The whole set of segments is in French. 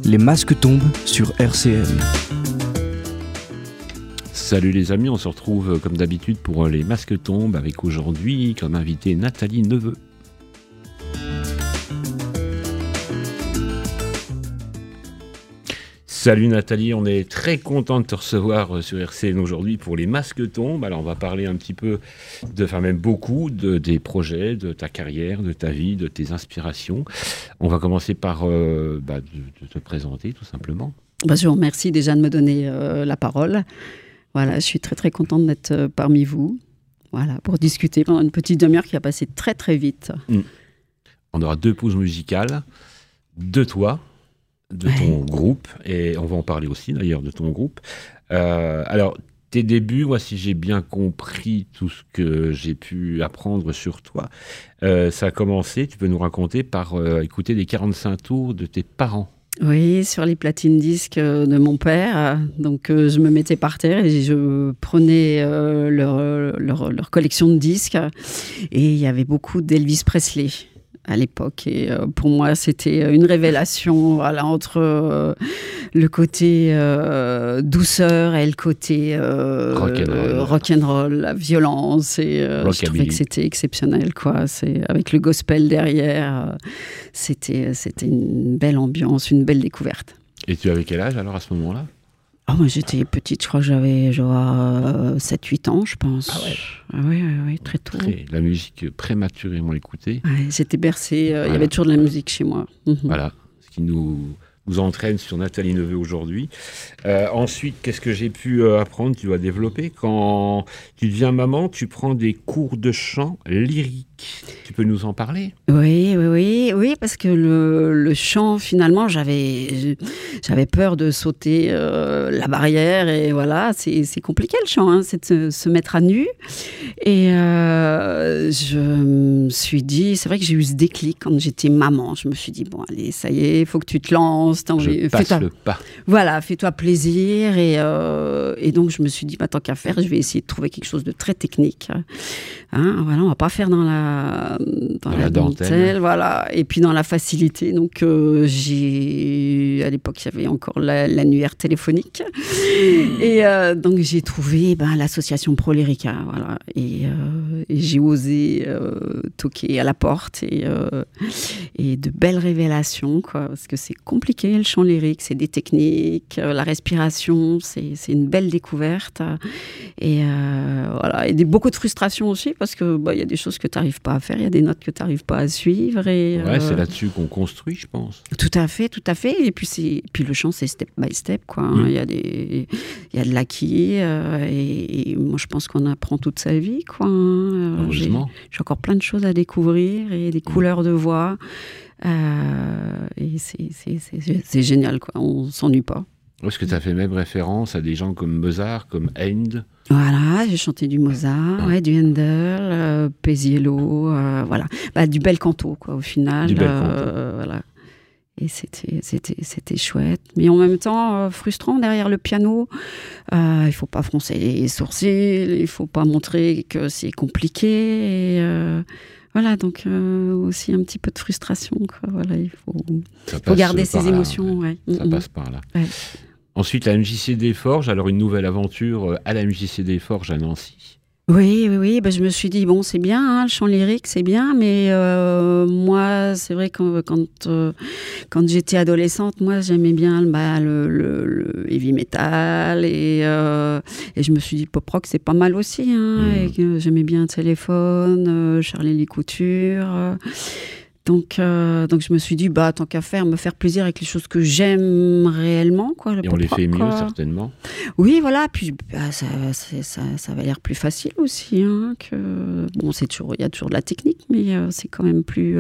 Les masques tombent sur RCN. Salut les amis, on se retrouve comme d'habitude pour les masques tombent avec aujourd'hui comme invité Nathalie Neveu. Salut Nathalie, on est très content de te recevoir sur RCN aujourd'hui pour les masques tombent. Alors on va parler un petit peu, même beaucoup, des projets, de ta carrière, de ta vie, de tes inspirations. On va commencer par de te présenter tout simplement. Je vous remercie déjà de me donner la parole. Voilà, je suis très très contente d'être parmi vous. Voilà, pour discuter pendant une petite demi-heure qui a passé très très vite. On aura 2 pauses musicales de toi, de ton groupe, et on va en parler aussi d'ailleurs de ton groupe. Alors, tes débuts, moi, si j'ai bien compris tout ce que j'ai pu apprendre sur toi, ça a commencé, tu peux nous raconter, par écouter les 45 tours de tes parents. Oui, sur les platines disques de mon père. Donc, je me mettais par terre et je prenais leur collection de disques. Et il y avait beaucoup d'Elvis Presley à l'époque. Et pour moi, c'était une révélation, voilà, entre le côté douceur et le côté rock'n'roll, la violence. Et je trouvais que c'était exceptionnel, quoi. Avec le gospel derrière, c'était une belle ambiance, une belle découverte. Et tu avais quel âge alors à ce moment-là ? Moi, j'étais petite, je crois que j'avais genre 7-8 ans, je pense. Ah ouais. Oui, très tôt. La musique prématurément écoutée. Ouais, j'étais bercée, il y avait toujours de la musique chez moi. Voilà, ce qui nous entraîne sur Nathalie Neveu aujourd'hui. Ensuite, qu'est-ce que j'ai pu apprendre, tu vas développer. Quand tu deviens maman, tu prends des cours de chant lyrique. Tu peux nous en parler ? Oui, parce que le chant, finalement, j'avais peur de sauter la barrière. Et voilà, c'est compliqué le chant, hein, c'est de se mettre à nu. Et je me suis dit, c'est vrai que j'ai eu ce déclic quand j'étais maman. Je me suis dit, bon, allez, ça y est, il faut que tu te lances. Je passe le pas. Voilà, fais-toi plaisir. Et donc, je me suis dit, tant qu'à faire, je vais essayer de trouver quelque chose de très technique. Hein, voilà, on va pas faire dans la dentelle, voilà. Et puis dans la facilité. Donc, à l'époque, il y avait encore l'annuaire téléphonique. Et donc, j'ai trouvé l'association Pro Lyrica, voilà. Et j'ai osé toquer à la porte et de belles révélations, quoi, parce que c'est compliqué le chant lyrique, c'est des techniques, la respiration, c'est une belle découverte et voilà, et beaucoup de frustration aussi parce que y a des choses que tu n'arrives pas à faire, il y a des notes que tu n'arrives pas à suivre et c'est là-dessus qu'on construit, je pense. Tout à fait, et puis le chant c'est step by step, quoi. Hein. Il y a de l'acquis et moi je pense qu'on apprend toute sa vie, quoi. Heureusement. J'ai encore plein de choses à découvrir et des couleurs de voix. Et c'est génial, quoi. On s'ennuie pas. Est-ce que tu as fait même référence à des gens comme Mozart, comme Haydn ? Voilà, j'ai chanté du Mozart, du Handel, Paisiello, voilà. Du bel canto, quoi, au final. Du bel canto. Voilà. Et c'était chouette. Mais en même temps, frustrant derrière le piano. Il faut pas froncer les sourcils, il faut pas montrer que c'est compliqué. Et, voilà, donc aussi un petit peu de frustration, quoi. Voilà, il faut garder ses émotions. Ouais. Ça passe par là. Ouais. Ensuite, la MJC des Forges, alors une nouvelle aventure à la MJC des Forges à Nancy. Oui, je me suis dit, bon, c'est bien, hein, le chant lyrique, c'est bien, mais moi, c'est vrai que quand j'étais adolescente, moi, j'aimais bien le heavy metal et je me suis dit, pop rock, c'est pas mal aussi, hein, et que j'aimais bien Téléphone, Charlie Lee Couture. Donc, je me suis dit, tant qu'à faire, me faire plaisir avec les choses que j'aime réellement, quoi. Et on les fait mieux, certainement. Oui, voilà. Puis, ça va l'air plus facile aussi. Hein, bon, il y a toujours de la technique, mais c'est quand même plus...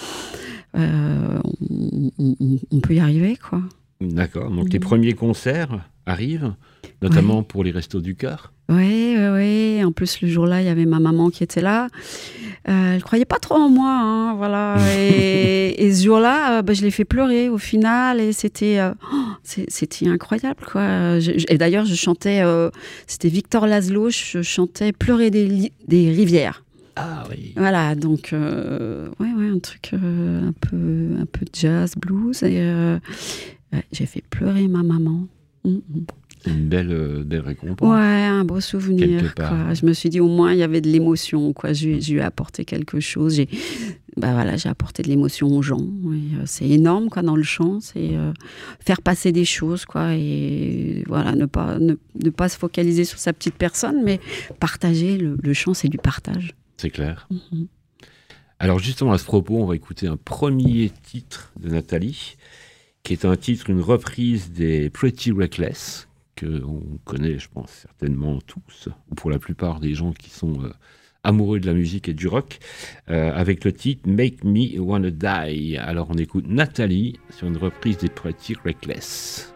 on peut y arriver, quoi. D'accord. Donc, tes premiers concerts arrivent, notamment pour les Restos du Cœur. Oui. En plus, le jour-là, il y avait ma maman qui était là. Elle ne croyait pas trop en moi, hein, voilà. Et ce jour-là, je l'ai fait pleurer au final. Et c'était incroyable, quoi. Et d'ailleurs, je chantais, c'était Victor Laszlo, je chantais Pleurer des rivières. Ah oui. Voilà, donc un truc un peu jazz, blues. Et Ouais, j'ai fait pleurer ma maman. C'est une belle récompense. Ouais, un beau souvenir. Quoi. Je me suis dit, au moins, il y avait de l'émotion. Quoi. Je lui ai apporté quelque chose. J'ai apporté de l'émotion aux gens. Et, c'est énorme quoi, dans le chant. C'est faire passer des choses. Quoi, et voilà, ne pas se focaliser sur sa petite personne, mais partager. Le chant, c'est du partage. C'est clair. Alors justement, à ce propos, on va écouter un premier titre de Nathalie, qui est une reprise des Pretty Reckless, qu'on connaît, je pense, certainement tous, ou pour la plupart des gens qui sont amoureux de la musique et du rock, avec le titre « Make Me Wanna Die ». Alors on écoute Nathalie sur une reprise des Pretty Reckless.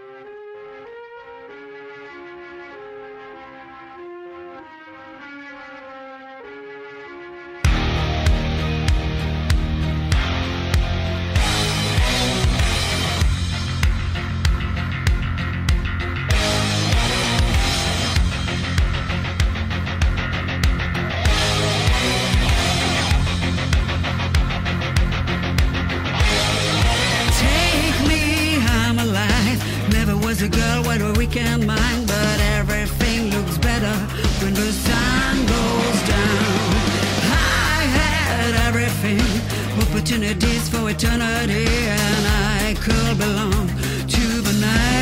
Opportunities for eternity, and I could belong to the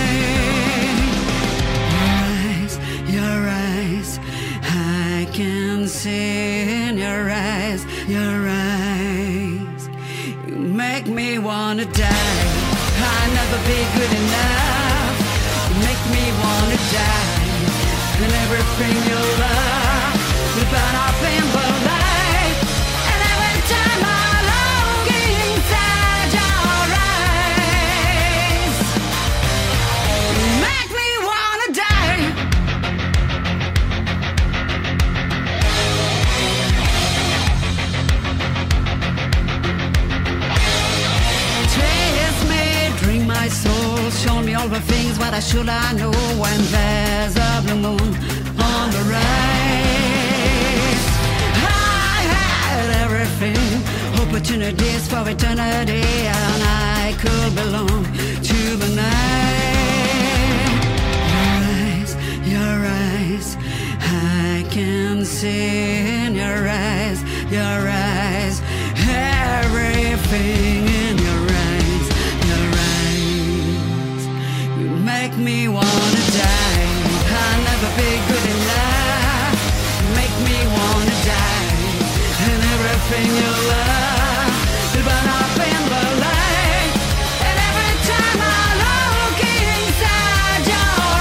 night. Your eyes, I can see in your eyes, you make me wanna die. I'll never be good enough. You make me wanna die, and everything you love will burn up in the light. And every time I show me all the things what I should I know when there's a blue moon on the rise. I had everything, opportunities for eternity, and I could belong to the night. Your eyes, I can see in your eyes, everything in your eyes. Make me wanna die. I'll never be good enough. Make me wanna die. And everything you love will burn up in the light. And every time I look inside your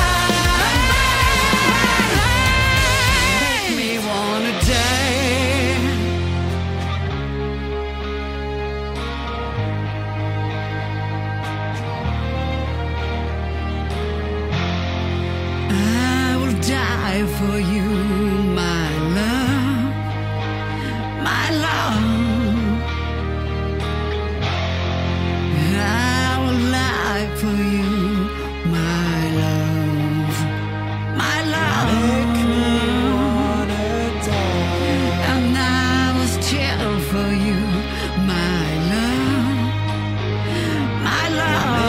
eyes, make me wanna die. Die for you, my love, my love. I will lie for you, my love, my love. Make me wanna die. And I will still for you, my love, my love.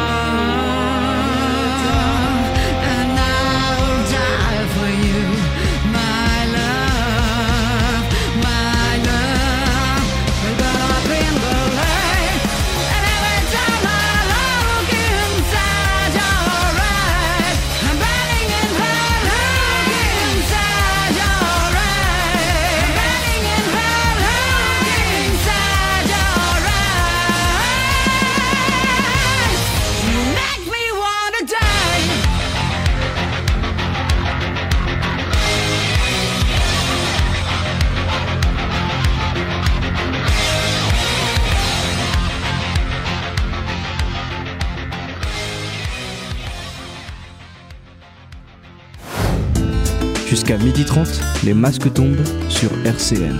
Jusqu'à 12h30, les masques tombent sur RCN.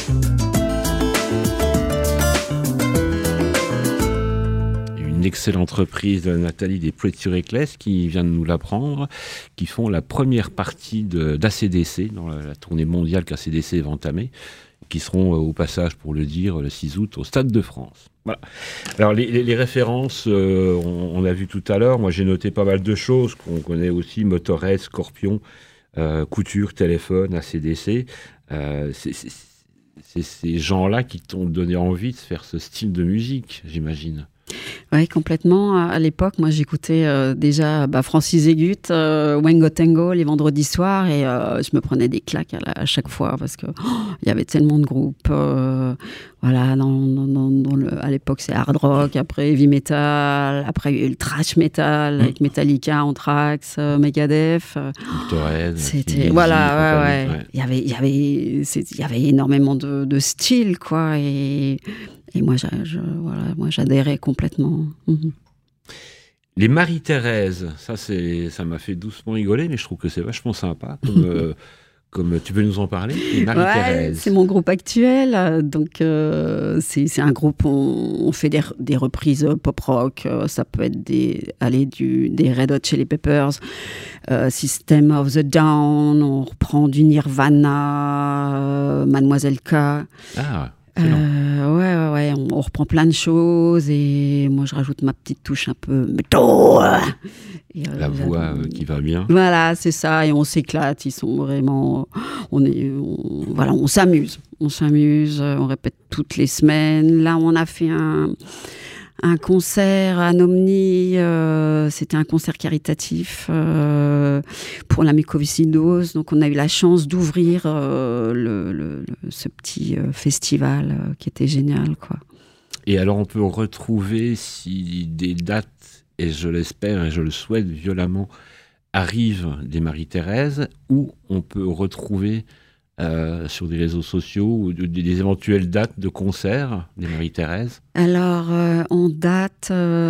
Une excellente reprise de Nathalie des Pretty Reckless qui vient de nous l'apprendre, qui font la première partie d'ACDC, dans la tournée mondiale qu'ACDC va entamer. qui seront au passage, pour le dire, le 6 août au Stade de France. Voilà. Alors les références, on a vu tout à l'heure. Moi, j'ai noté pas mal de choses qu'on connaît aussi: Motorhead, Scorpion, Couture, Téléphone, AC/DC. C'est ces gens-là qui t'ont donné envie de faire ce style de musique, j'imagine. Oui, complètement. À l'époque, moi, j'écoutais déjà Francis Agut, Wango Tango les vendredis soirs, et je me prenais des claques à chaque fois parce que il y avait tellement de groupes. Voilà, à l'époque, c'est hard rock, après heavy metal, après il y a eu le thrash metal avec Metallica, Anthrax, Megadeth. C'était voilà, ouais. Il y avait énormément de styles, quoi, et moi, j'adhérais complètement. Les Marie-Thérèse, ça m'a fait doucement rigoler, mais je trouve que c'est vachement sympa. Comme tu peux nous en parler, les Marie-Thérèse. C'est mon groupe actuel. Donc, c'est un groupe, on fait des reprises pop-rock. Ça peut être des Red Hot Chili Peppers, System of the Down. On reprend du Nirvana, Mademoiselle K. Ah, ouais, on reprend plein de choses et moi je rajoute ma petite touche un peu métal. La voix qui va bien. Voilà, c'est ça, et on s'éclate. Ils sont vraiment, on s'amuse, on répète toutes les semaines. Là, on a fait un concert à Nomni, c'était un concert caritatif pour la mucoviscidose. Donc on a eu la chance d'ouvrir ce petit festival qui était génial, quoi. Et alors on peut retrouver, si des dates, et je l'espère et je le souhaite violemment, arrivent des Marie-Thérèse, où on peut retrouver sur des réseaux sociaux ou des éventuelles dates de concerts des Marie-Thérèse? Alors, en date,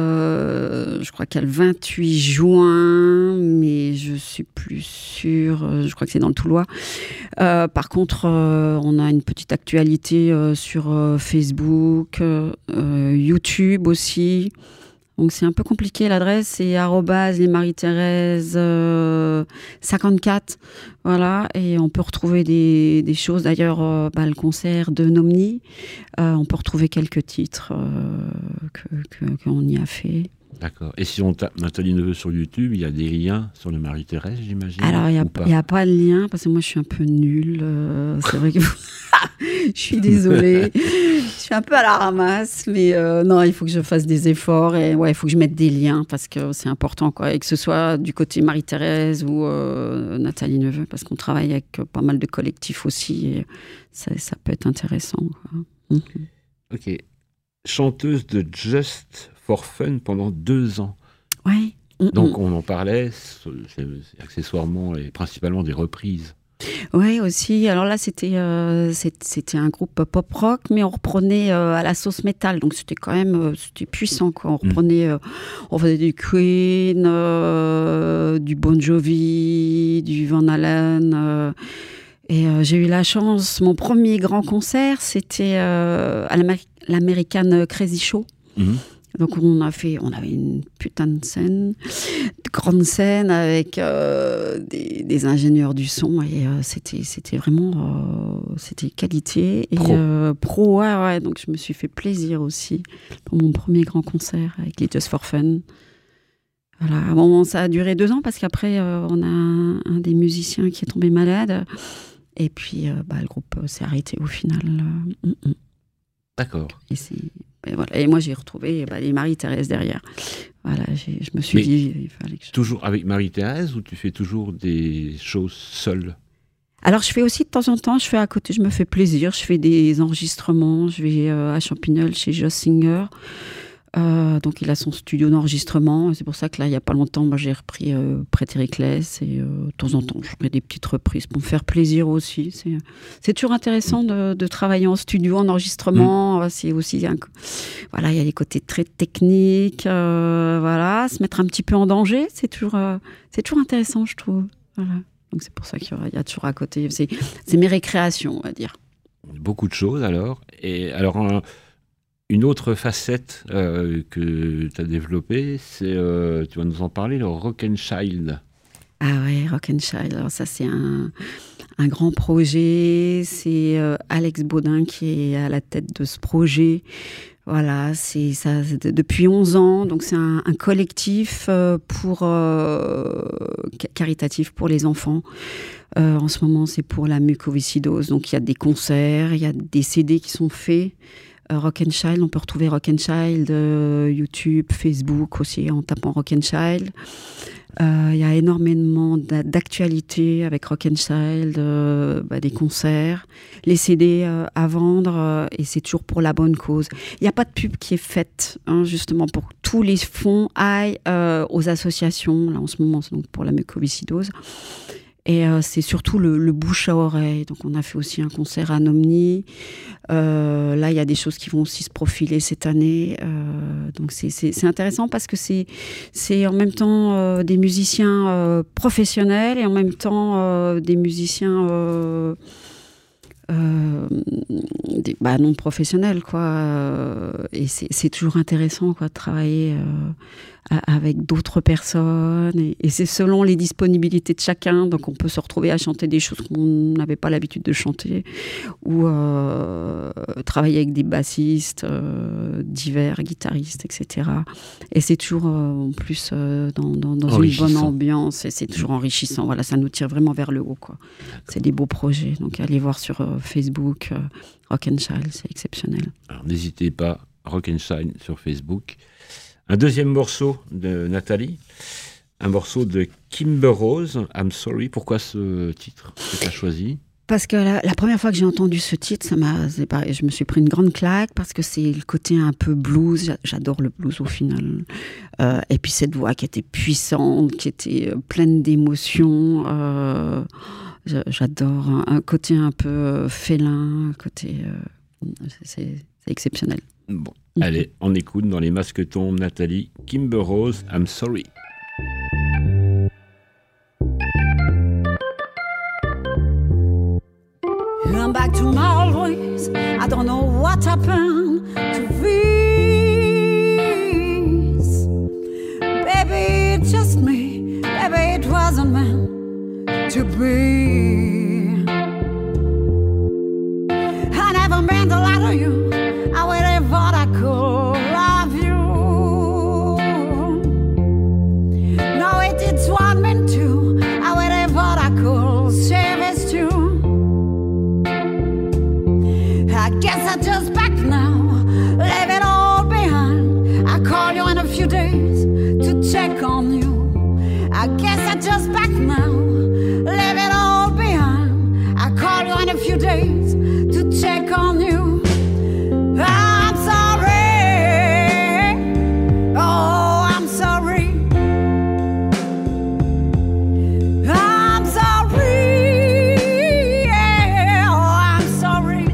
je crois qu'il y a le 28 juin, mais je suis plus sûre, je crois que c'est dans le Toulois. Par contre, on a une petite actualité sur Facebook, YouTube aussi. Donc c'est un peu compliqué, l'adresse, c'est @lesmarie-thérèse 54, voilà, et on peut retrouver des choses. D'ailleurs, le concert de Nomni, on peut retrouver quelques titres qu'on y a fait. D'accord. Et si on tape Nathalie Neveu sur YouTube, il y a des liens sur le Marie-Thérèse, j'imagine? Alors, il n'y a pas de lien, parce que moi, je suis un peu nulle. C'est vrai que je suis désolée. Je suis un peu à la ramasse, mais non, il faut que je fasse des efforts et il faut que je mette des liens, parce que c'est important, quoi. Et que ce soit du côté Marie-Thérèse ou Nathalie Neveu, parce qu'on travaille avec pas mal de collectifs aussi, et ça peut être intéressant, quoi. Ok. Chanteuse de Just for Fun pendant 2 ans. Ouais. Donc on en parlait, c'est accessoirement et principalement des reprises. Oui, aussi. Alors là, c'était un groupe pop-rock, mais on reprenait à la sauce métal. Donc c'était quand même c'était puissant, quoi. On reprenait, on faisait du Queen, du Bon Jovi, du Van Halen. Et j'ai eu la chance, mon premier grand concert, c'était à l'American Crazy Show. Donc on avait une putain de scène, de grande scène avec des ingénieurs du son, et c'était vraiment c'était qualité et pro. Ouais. Donc je me suis fait plaisir aussi pour mon premier grand concert avec les Just for Fun. Voilà. Bon, ça a duré 2 ans parce qu'après on a un des musiciens qui est tombé malade, et puis le groupe s'est arrêté au final. D'accord. Et voilà. Et moi, j'ai retrouvé les Marie-Thérèse derrière. Voilà, je me suis dit, il fallait que toujours avec Marie-Thérèse, ou tu fais toujours des choses seule? Alors, je fais aussi de temps en temps, je fais à côté, je me fais plaisir, je fais des enregistrements. Je vais à Champignol chez Joss Singer. Donc, il a son studio d'enregistrement. C'est pour ça que là, il n'y a pas longtemps, moi, j'ai repris Prêt-Hériclès. Et de temps en temps, je fais des petites reprises pour me faire plaisir aussi. C'est toujours intéressant de travailler en studio, en enregistrement. C'est aussi, voilà, il y a des côtés très techniques. Voilà, se mettre un petit peu en danger, c'est toujours intéressant, je trouve. Voilà. Donc, c'est pour ça qu'il y a toujours à côté. C'est mes récréations, on va dire. Beaucoup de choses, alors. Et alors, une autre facette que tu as développée, c'est, tu vas nous en parler, le Rock and Child. Ah ouais, Rock and Child. Alors ça, c'est un un grand projet. C'est Alex Baudin qui est à la tête de ce projet. Voilà, c'est ça depuis 11 ans. Donc c'est un collectif caritatif pour les enfants. En ce moment, c'est pour la mucoviscidose. Donc il y a des concerts, il y a des CD qui sont faits. Rock and Child, on peut retrouver Rock and Child, YouTube, Facebook aussi en tapant Rock and Child. Il y a énormément d'actualités avec Rock and Child, des concerts, les CD à vendre, et c'est toujours pour la bonne cause. Il n'y a pas de pub qui est faite, justement, pour que tous les fonds aillent aux associations. Là, en ce moment, c'est donc pour la mucoviscidose. Et c'est surtout le bouche à oreille. Donc, on a fait aussi un concert à Nomni. Là, il y a des choses qui vont aussi se profiler cette année. Donc, c'est intéressant parce que c'est en même temps des musiciens professionnels et en même temps des musiciens non professionnels, quoi. Et c'est toujours intéressant, quoi, de travailler avec d'autres personnes, et c'est selon les disponibilités de chacun. Donc on peut se retrouver à chanter des choses qu'on n'avait pas l'habitude de chanter, ou travailler avec des bassistes divers, guitaristes, etc. Et c'est toujours en plus dans une bonne ambiance, et c'est toujours enrichissant. Voilà, ça nous tire vraiment vers le haut, quoi. C'est des beaux projets, donc allez voir sur Facebook Rock and Child, c'est exceptionnel. Alors n'hésitez pas, Rock and Child sur Facebook. Un deuxième morceau de Nathalie, un morceau de Kimber Rose, I'm Sorry. Pourquoi ce titre que tu as choisi ? Parce que la première fois que j'ai entendu ce titre, je me suis pris une grande claque, parce que c'est le côté un peu blues. J'adore le blues au final. Et puis cette voix qui était puissante, qui était pleine d'émotions. J'adore un côté un peu félin, c'est exceptionnel. Bon, allez, on écoute dans Les Masques Tombent, Nathalie, Kimber Rose, I'm Sorry. I'm back to my old ways. I don't know what happened to this. Baby, it's just me. Baby, it wasn't meant to be. I never meant to lie to you. I would have thought I could love you. No, it did what meant to. I would have thought I could save it too. I guess I just back now, leave it all behind. I call you in a few days to check on you. I guess I just back now, leave it all behind. I call you in a few days to check on you. I'm sorry, oh I'm sorry. I'm sorry, yeah, oh I'm sorry.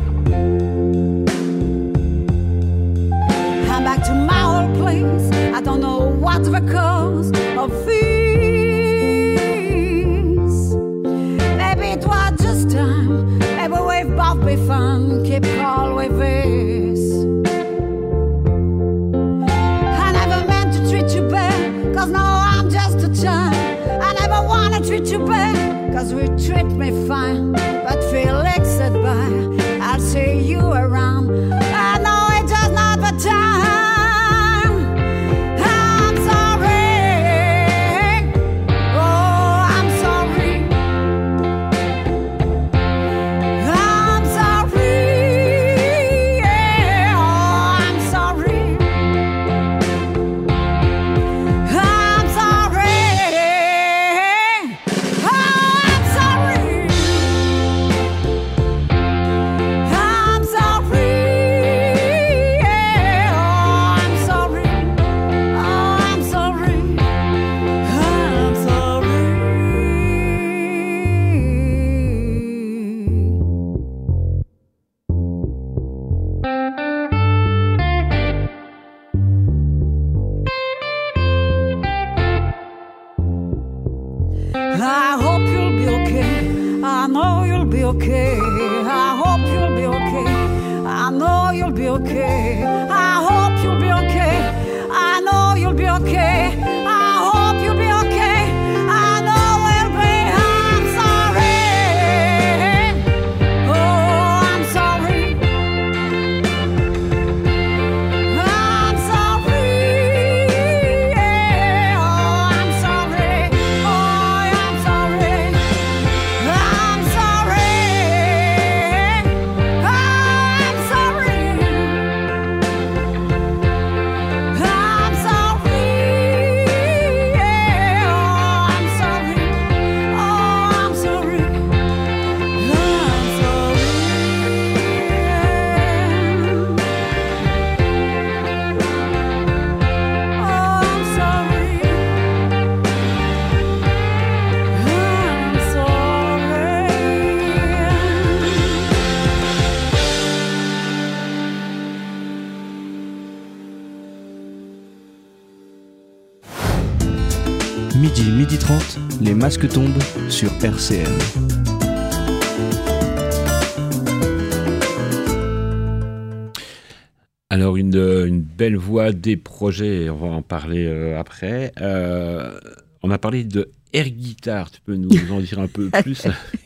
I'm back to my old place. I don't know what's the cause of this. Maybe it was just time. Maybe we've both been fun. Keep calm with this. I never meant to treat you bad, cause no, I'm just a child. I never wanna treat you bad, cause we treat me fine. But Felix said bye, I'll see you around. I know it's just not the time. I'm sorry, oh I'm sorry. I'm sorry, yeah, oh I'm sorry. I'm sorry, oh I'm sorry. I'm sorry, yeah, oh I'm sorry. Oh I'm sorry, I'm sorry. I hope you'll be okay. I know you'll be okay. I hope you'll be okay. I know you'll be okay. I hope you'll be okay. I know you'll be okay. I hope you'll be okay. I know we'll be. I'm sorry. Les masques tombent sur RCN. Alors, une belle voix, des projets, on va en parler après. On a parlé de air guitar, tu peux nous en dire un peu plus?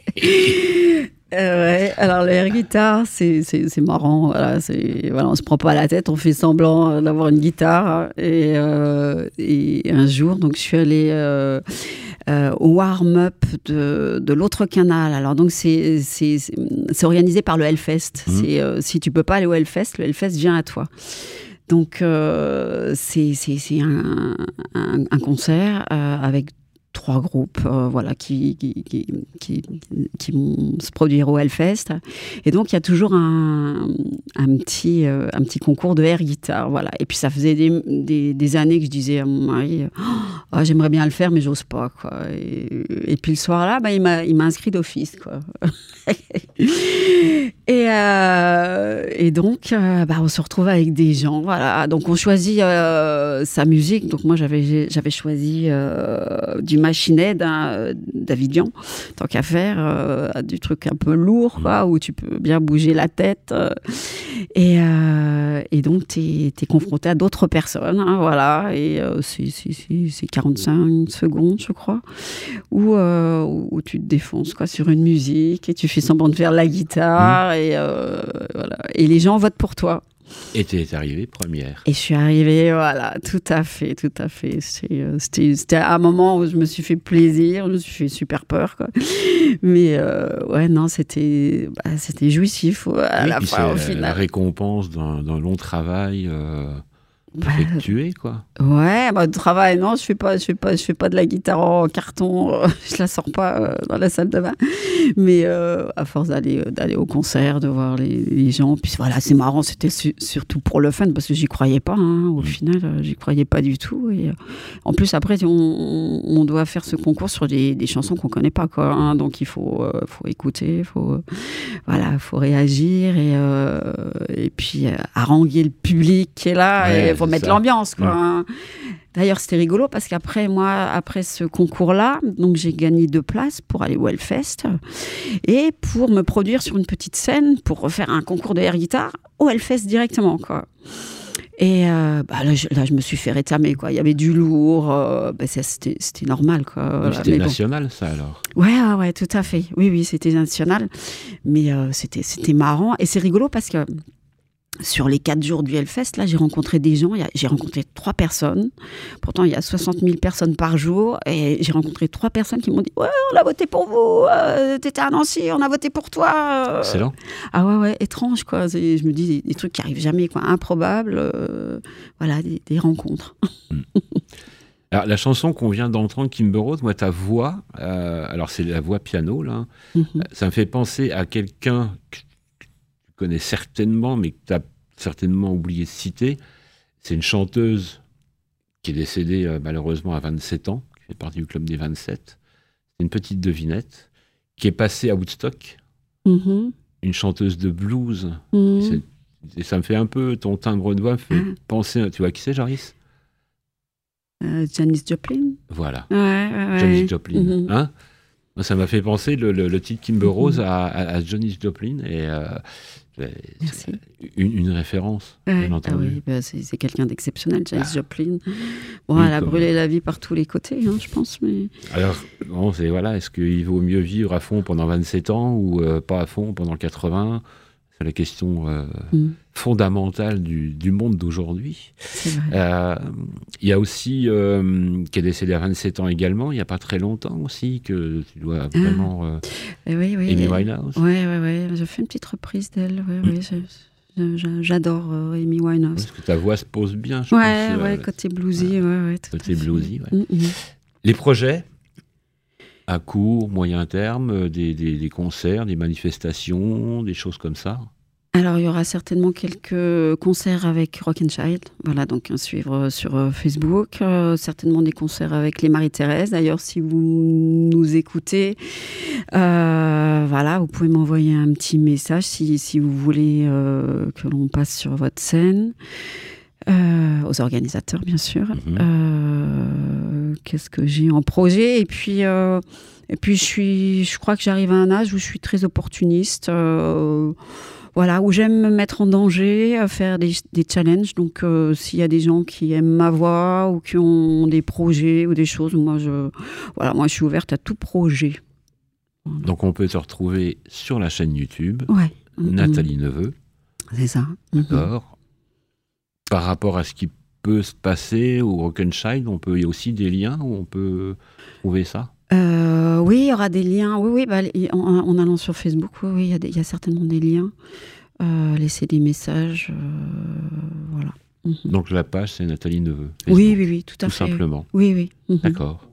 Ouais, alors le air guitar, c'est marrant. Voilà, on se prend pas la tête, on fait semblant d'avoir une guitare. Et un jour, donc je suis allée au warm-up de l'autre canal. Alors donc c'est organisé par le Hellfest. Si tu peux pas aller au Hellfest, le Hellfest vient à toi. Donc c'est un concert avec 3 groupes voilà, qui vont se produire au Hellfest. Et donc, il y a toujours un petit concours de air guitar. Voilà. Et puis, ça faisait des années que je disais à mon mari, j'aimerais bien le faire, mais j'ose pas. Quoi. Et puis, le soir-là, il m'a inscrit d'office. Quoi. Et donc, on se retrouve avec des gens. Voilà. Donc, on choisit sa musique. Donc, moi, j'avais choisi du Machine Head, d'Avidian, tant qu'à faire, du truc un peu lourd, quoi, où tu peux bien bouger la tête. Et donc, t'es confronté à d'autres personnes, hein, voilà. Et c'est 45 secondes, je crois, où tu te défonces, quoi, sur une musique et tu fais semblant de faire la guitare. Et voilà. Et les gens votent pour toi. Et tu es arrivée première. Et je suis arrivée, voilà, tout à fait. C'était un moment où je me suis fait plaisir, je me suis fait super peur, quoi. Mais ouais, non, c'était jouissif à la fin, au final. La récompense d'un long travail effectué, quoi. Ouais, travail, non, je fais pas de la guitare en carton, je la sors pas dans la salle de bain. Mais à force d'aller au concert, de voir les gens, puis voilà, c'est marrant, c'était surtout pour le fun, parce que j'y croyais pas, hein, au final, j'y croyais pas du tout. Et en plus, après, on doit faire ce concours sur des chansons qu'on connaît pas, quoi, hein, donc il faut écouter, faut réagir et puis haranguer le public qui est là, ouais, et faut mettre l'ambiance, quoi. Hein. D'ailleurs, c'était rigolo parce qu'après ce concours-là, donc j'ai gagné 2 places pour aller au Hellfest et pour me produire sur une petite scène pour refaire un concours de air guitar au Hellfest directement, quoi. Et là, je me suis fait rétamer, quoi. Il y avait du lourd, c'était normal, quoi. C'était national, ça, alors? Ouais, tout à fait. Oui, c'était national. Mais c'était marrant. Et c'est rigolo parce que sur les 4 jours du Hellfest, là, j'ai rencontré des gens. J'ai rencontré 3 personnes. Pourtant, il y a 60 000 personnes par jour. Et j'ai rencontré 3 personnes qui m'ont dit « Ouais, on a voté pour vous. T'étais à Nancy, on a voté pour toi. » Excellent. Ah ouais, étrange, quoi. Je me dis des trucs qui arrivent jamais, quoi. Improbables. Voilà, des rencontres. Alors, la chanson qu'on vient d'entendre, Kimber Rose, moi, ta voix, alors c'est la voix piano, là, ça me fait penser à quelqu'un que tu connais certainement, mais que tu as certainement oublié de citer. C'est une chanteuse qui est décédée malheureusement à 27 ans, qui fait partie du club des 27. C'est une petite devinette qui est passée à Woodstock, une chanteuse de blues. Et ça me fait un peu, ton timbre de voix me fait penser, tu vois qui c'est, Jarvis? Janis Joplin. Voilà. Ouais. Janis Joplin. Hein? Moi, ça m'a fait penser le titre Kimber Rose à Janis Joplin. Et merci. Une référence, bien entendu. Oui, c'est quelqu'un d'exceptionnel, Janis Joplin. Bon, elle a brûlé la vie par tous les côtés, hein, je pense. Mais... Alors, bon, est-ce qu'il vaut mieux vivre à fond pendant 27 ans ou pas à fond pendant 80 ? C'est la question fondamentale du monde d'aujourd'hui. Il y a aussi, qui est décédé à 27 ans également, il n'y a pas très longtemps aussi, que tu dois vraiment... oui. Amy Winehouse. Oui. J'ai fait une petite reprise d'elle. Oui. J'adore Amy Winehouse. Parce que ta voix se pose bien, je pense. Ouais, côté bluesy. Côté bluesy, ouais. Les projets à court, moyen terme, des concerts, des manifestations, des choses comme ça? Alors, il y aura certainement quelques concerts avec Rock and Child, voilà, donc à suivre sur Facebook. Certainement des concerts avec les Marie-Thérèse. D'ailleurs, si vous nous écoutez, voilà, vous pouvez m'envoyer un petit message si vous voulez que l'on passe sur votre scène. Aux organisateurs, bien sûr. qu'est-ce que j'ai en projet. Et puis je crois que j'arrive à un âge où je suis très opportuniste. Voilà, où j'aime me mettre en danger, faire des challenges. Donc, s'il y a des gens qui aiment ma voix ou qui ont des projets ou des choses, moi, je suis ouverte à tout projet. Donc, on peut te retrouver sur la chaîne YouTube, ouais. Nathalie Neveu. C'est ça. D'accord. Par rapport à ce qui peut se passer au Rock'n'Child, il y a aussi des liens où on peut trouver ça? Oui, il y aura des liens. Oui, en allant sur Facebook, oui, il y a certainement des liens. Laisser des messages, voilà. Donc la page, c'est Nathalie Neveu. Oui, tout à fait. Tout simplement. Oui. D'accord.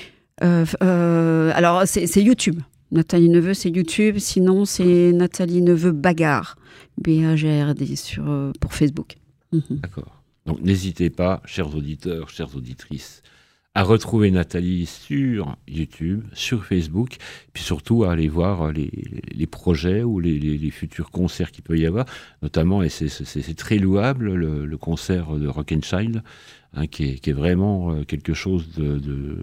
Alors, c'est YouTube. Nathalie Neveu, c'est YouTube. Sinon, c'est Nathalie Neveu Bagarre. B-A-G-R-D pour Facebook. D'accord. Donc n'hésitez pas, chers auditeurs, chères auditrices, à retrouver Nathalie sur YouTube, sur Facebook, puis surtout à aller voir les projets ou les futurs concerts qu'il peut y avoir, notamment, et c'est très louable, le concert de Rock'n'Child, qui est vraiment quelque chose de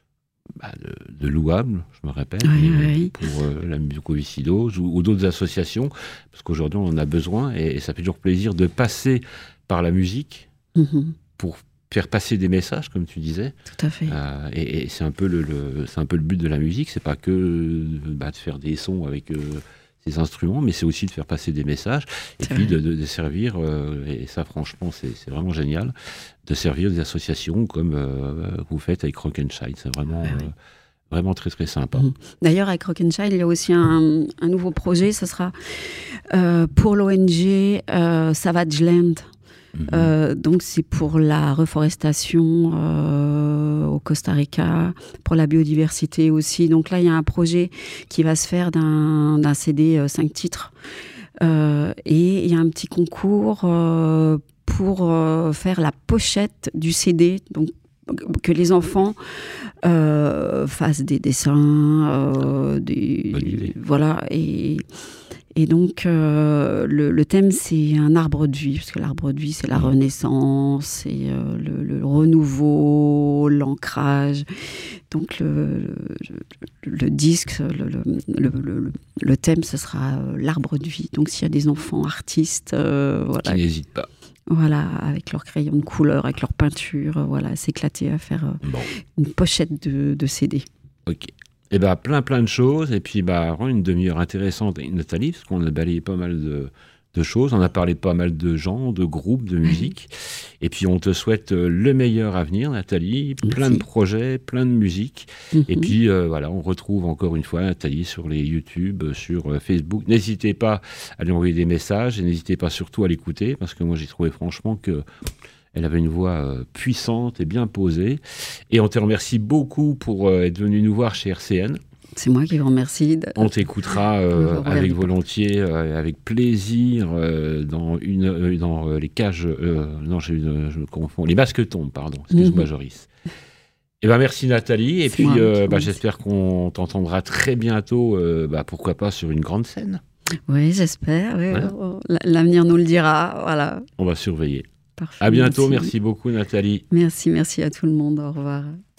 louable, je me répète, pour la mucoviscidose ou d'autres associations, parce qu'aujourd'hui on en a besoin, et ça fait toujours plaisir de passer par la musique pour faire passer des messages, comme tu disais. Tout à fait. Et c'est un peu le but de la musique, c'est pas que de faire des sons avec ces instruments, mais c'est aussi de faire passer des messages, et puis de servir, et ça franchement c'est vraiment génial, de servir des associations comme vous faites avec Rock'n'Child. C'est vraiment... vraiment très très sympa. D'ailleurs, avec Rock'n'Child, il y a aussi un nouveau projet, ça sera pour l'ONG Savage Land. Donc c'est pour la reforestation au Costa Rica, pour la biodiversité aussi. Donc là, il y a un projet qui va se faire d'un CD 5 titres. Et il y a un petit concours pour faire la pochette du CD. Donc que les enfants fassent des dessins, voilà, et donc le thème c'est un arbre de vie, parce que l'arbre de vie c'est la renaissance, c'est le renouveau, l'ancrage. Donc le disque, le thème ce sera l'arbre de vie. Donc s'il y a des enfants artistes, voilà, qui n'hésitent pas. Voilà, avec leurs crayons de couleur, avec leur peinture, voilà, s'éclater à faire une pochette de CD. Ok. Et plein de choses, et puis une demi-heure intéressante avec Nathalie, parce qu'on a balayé pas mal de choses, on a parlé pas mal de gens, de groupes, de musique, et puis on te souhaite le meilleur à venir, Nathalie, plein de projets, plein de musique, et puis on retrouve encore une fois Nathalie sur les YouTube, sur Facebook. N'hésitez pas à lui envoyer des messages, et n'hésitez pas surtout à l'écouter, parce que moi j'ai trouvé franchement que elle avait une voix puissante et bien posée. Et on te remercie beaucoup pour être venu nous voir chez RCN. C'est moi qui vous remercie. On t'écoutera avec volontiers, avec plaisir, dans les cages... non, je me confonds. Les masques tombent, pardon. Excuse-moi, Joris. Merci Nathalie. Et puis j'espère qu'on t'entendra très bientôt, pourquoi pas sur une grande scène. Oui, j'espère. Oui, l'avenir nous le dira. Voilà. On va surveiller. Parfait, à bientôt, merci beaucoup Nathalie. Merci à tout le monde, au revoir.